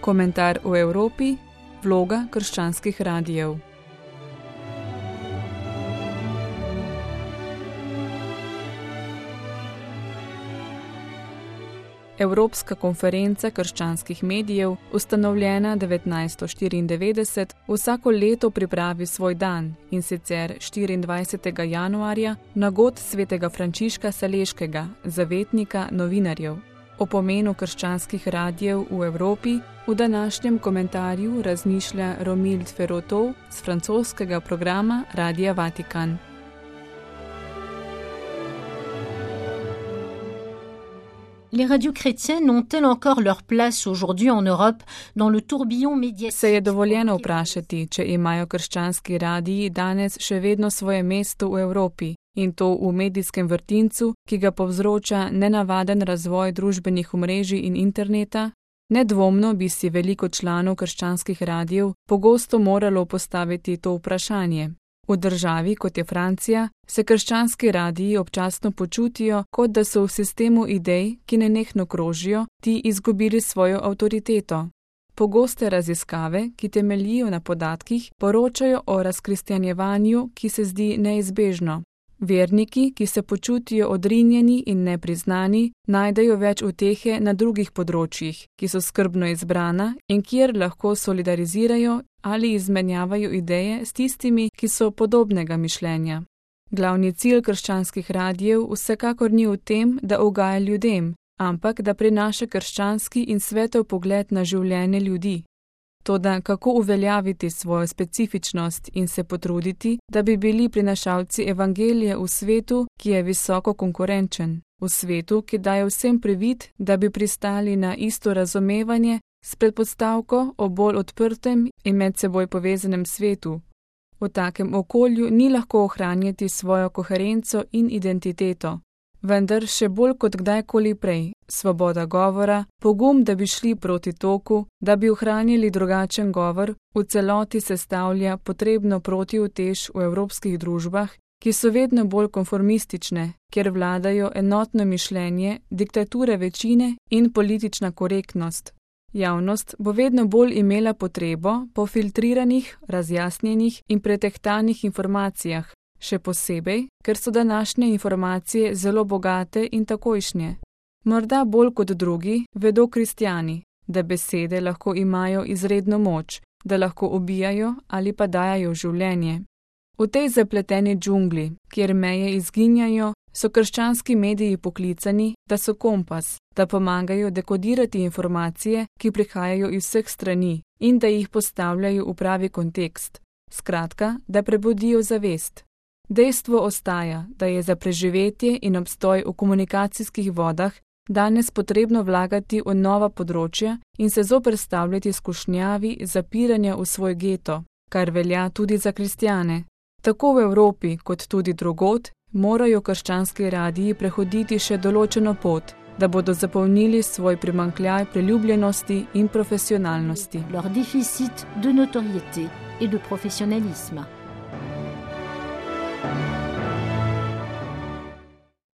Komentar o Evropi, vloga krščanskih radijev. Evropska konferenca krščanskih medijev, ustanovljena 1994, vsako leto pripravi svoj dan, in sicer 24. januarja na god svetega Frančiška Saleškega, zavetnika novinarjev. O pomenu krščanskih radijev v Evropi v današnjem komentarju razmišlja Romild Ferotov z francoskega programa Radia Vatikan. Les radios chrétiennes ont-elles encore leur place aujourd'hui en Europe dans le tourbillon médiatique? Se je dovoljeno vprašati, če imajo krščanski radiji danes še vedno svoje mesto v Evropi, in to v medijskem vrtincu, ki ga povzroča nenavaden razvoj družbenih omrežij in interneta? Nedvomno bi si veliko članov krščanskih radijev pogosto moralo postaviti to vprašanje. V državi, kot je Francija, se krščanski radiji občasno počutijo, kot da so v sistemu idej, ki nenehno krožijo, ti izgubili svojo avtoriteto. Pogoste raziskave, ki temeljijo na podatkih, poročajo o razkristjanjevanju, ki se zdi neizbežno. Verniki, ki se počutijo odrinjeni in nepriznani, najdejo več utehe na drugih področjih, ki so skrbno izbrana in kjer lahko solidarizirajo ali izmenjavajo ideje s tistimi, ki so podobnega mišljenja. Glavni cilj krščanskih radijev vsekakor ni v tem, da ugaja ljudem, ampak da prinaša krščanski in svetov pogled na življenje ljudi. Toda kako uveljaviti svojo specifičnost in se potruditi, da bi bili prinašalci evangelija v svetu, ki je visoko konkurenčen, v svetu, ki daje vsem privid, da bi pristali na isto razumevanje s predpostavko o bolj odprtem in med seboj povezanem svetu. V takem okolju ni lahko ohranjati svojo koherenco in identiteto. Vendar še bolj kot kdajkoli prej, svoboda govora, pogum, da bi šli proti toku, da bi ohranili drugačen govor, v celoti sestavlja potrebno protiutež v evropskih družbah, ki so vedno bolj konformistične, kjer vladajo enotno mišljenje, diktature večine in politična korektnost. Javnost bo vedno bolj imela potrebo po filtriranih, razjasnjenih in pretehtanih informacijah, še posebej, ker so današnje informacije zelo bogate in takojšnje. Morda bolj kot drugi vedo kristjani, da besede lahko imajo izredno moč, da lahko ubijajo ali pa dajajo življenje. V tej zapleteni džungli, kjer meje izginjajo, so krščanski mediji poklicani, da so kompas, da pomagajo dekodirati informacije, ki prihajajo iz vseh strani in da jih postavljajo v pravi kontekst. Skratka, da prebudijo zavest. Dejstvo ostaja, da je za preživetje in obstoj v komunikacijskih vodah danes potrebno vlagati v nova področja in se zoperstavljati skušnjavi zapiranja v svoj geto, kar velja tudi za kristjane. Tako v Evropi kot tudi drugod morajo krščanski radiji prehoditi še določeno pot, da bodo zapolnili svoj primanjkljaj priljubljenosti in profesionalnosti. Leur déficit de notoriété et de professionnalisme.